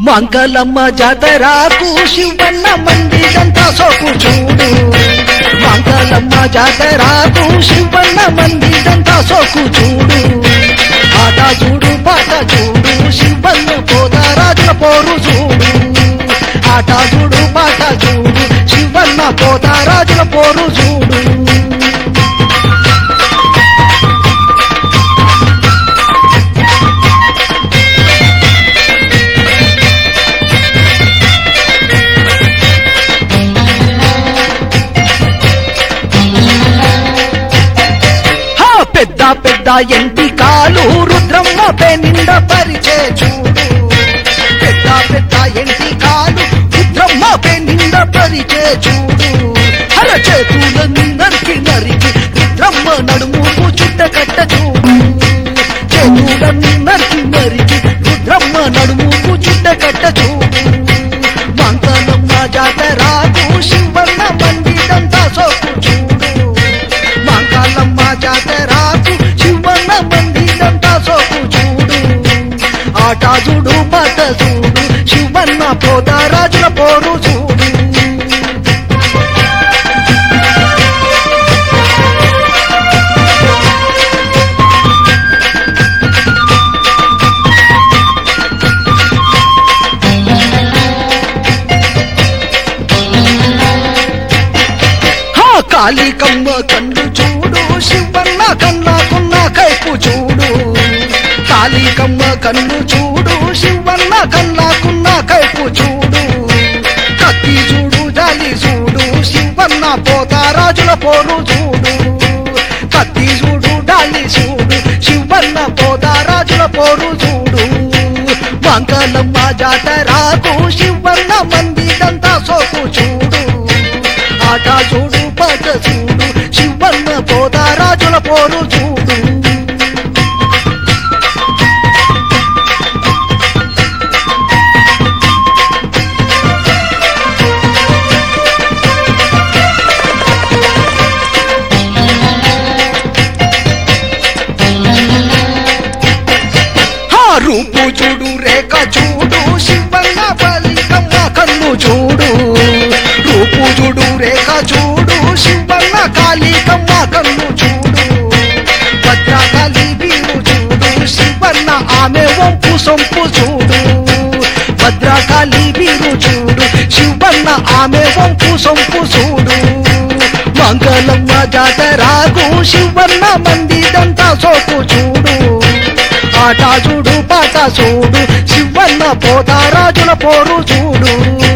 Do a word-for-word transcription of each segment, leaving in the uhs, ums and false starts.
మంగళమ్మ జాతరకు శివన్న మందిరంతా సోకు చూడు మంగళమ్మ జాతరకు శివన్న మందిరంతా సోకు చూడు ఆట చూడు పాట చూడు శివన్న పోతారాజుల పోరు చూడు ఆట చూడు పాట చూడు శివన్న పోతారాజుల పోరు చూడు పెద్ద పెద్ద ఎంటికాలు రుద్రమ్మ పెనిండ పరిచే చూడు పెద్ద పెద్ద ఎంటికాలు రుద్రమ్మ పెనిండ పరిచే చూడు హర చేతులన్నీ నరికి నరికి రుద్రమ్మ నడుముకు చుట్ట కట్ట చూడు చేతులన్నీ నరికి నరికి రుద్రమ్మ నడుముకు చుట్ట కట్ట చూడు మంగళమ్మ జాతరకు శివన్న మందిరంతా సోకు చూడు మంగళమ్మ జాతరకు శివన్న మందిరంతా సోకు చూడు ఆట చూడు పాట చూడు శివన్న పోతారాజుల పోరు చూడు కాళికమ్మ కళ్ళు చూడు శివన్న కన్నాకున్న కైపు చూడు కాళికమ్మ కళ్ళు చూడు శివన్న కన్నాకున్న కైపు చూడు కత్తి చూడు జాలి చూడు శివన్న పోతారాజుల పోరు చూడు కత్తి చూడు డాలి చూడు శివన్న పోతారాజుల పోరు చూడు మంగళమ్మ జాతరకు శివన్న మందిరంతా సోకు చూడు ఆట చూడు పాట చూడు శివన్న పోతారాజుల పోరు చూడు రూపు చూడు రేఖ చూడు శివన్న బలికమ్మ కన్ను చూడు రూపు చూడు రేఖ చూడు శివన్న కాళికమ్మ కన్ను చూడు భద్రకాళి వీరు చూడు శివన్న ఆమె వంపు సొంపు చూడు భద్రకాళి వీరు చూడు శివన్న ఆమె వంపు సొంపు చూడు మంగళమ్మ జాతరకు శివన్న మందిరంతా సోకు చూడు ఆట చూడు పాట చూడు శివన్న పోతారాజుల పోరు చూడు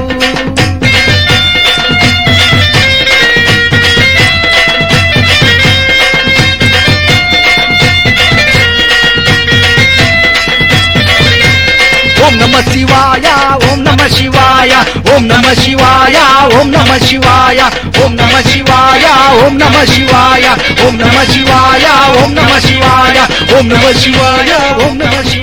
ఓం నమ శివాయ ఓం నమ శివాయ ఓం నమ శివాయ ఓం నమ శివాయ ఓం నమ శివాయ ఓం నమ శివాయ ఓం నమ శివాయ ఓం నమ శివాయ ఓం నమ శివాయ ఓం నమ శివాయ